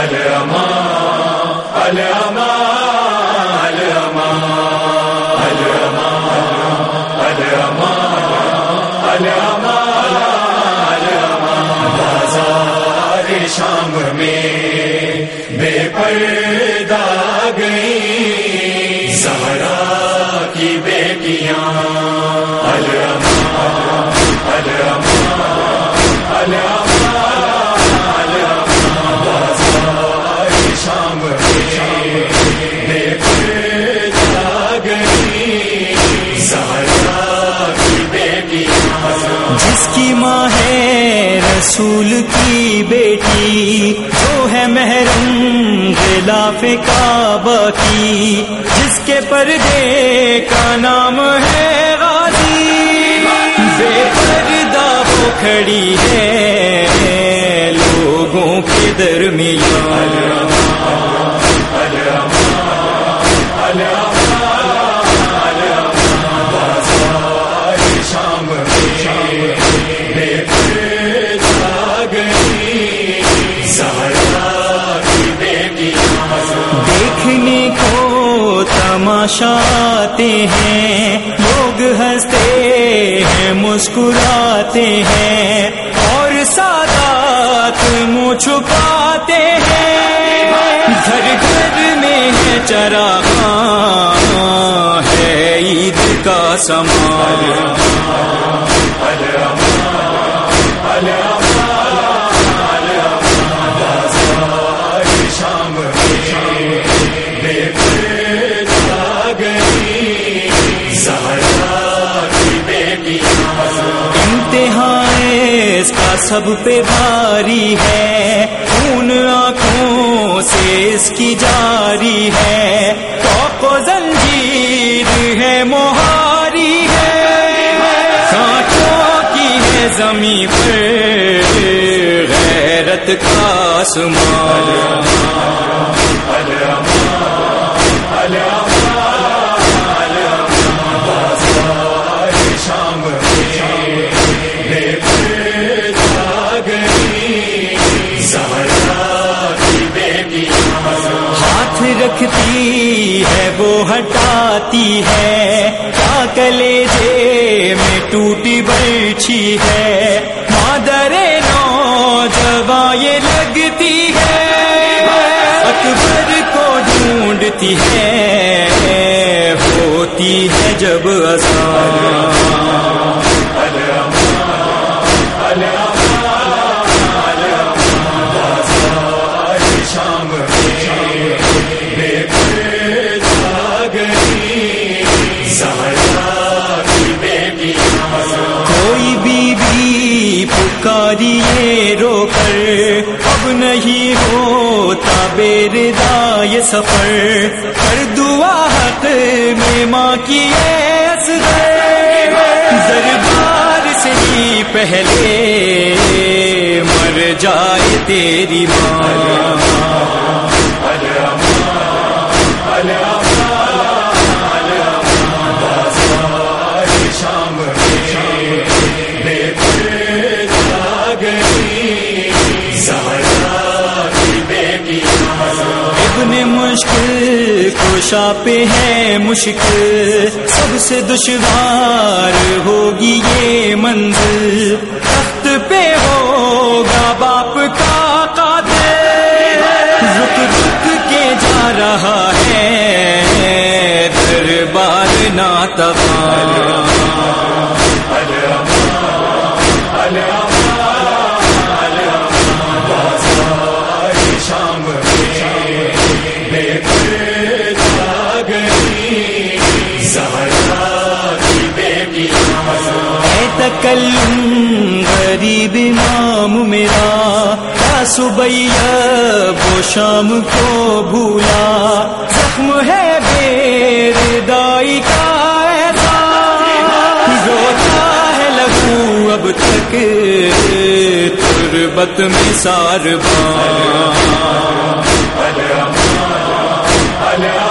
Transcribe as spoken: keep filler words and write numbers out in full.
بازار شام میں بے پردہ گئی زہرا کی بیٹیاں الامان الامان الامان بازار شام میں بے پردہ گئی زہرا کی بیٹیاں جس کی ماں ہے رسول کی بیٹی جو ہے محرم غلاف کعبہ کی جس کے پردے کا نام ہے غازی بے پردہ وہ کھڑی ہے لوگوں کے درمیان دیکھنے کو تماشا آتے ہیں لوگ ہنستے ہیں مسکراتے ہیں اور سادات منہ چھپاتے ہیں گھر گھر میں ہے چراغاں ہے عید کا سامان اس کا سب پہ بھاری ہے خون آنکھوں سے اس کی جاری ہے توق و زنجیر ہے مہاری ہے کانٹوں کی ہے زمین پر غیرت کا آسمان رکھتی ہے وہ ہٹاتی ہے کیا کلیجے میں ٹوٹی برچھی ہے مادر نوجواں یہ لگتی ہے اکبر کو ڈھونڈتی ہے ہوتی ہے جب آسان پکاریے رو کر اب نہیں ہوتا بیردا یہ سفر ہر دعا حق میں ماں کی اصغر دربار سے ہی پہلے مر جائے تیری ماں ابن مشکل کشا پہ ہے مشکل سب سے دشوار ہوگی یہ منزل تخت پہ ہوگا باپ کا قاتل رک رک کے جا رہا ہے دربار ناتوان تکلم غریب نام میرا کیا صبح وہ شام کو بھولا زخم ہے بیردائی کا ایسا روتا ہے لہو اب تک تربت میں سارباں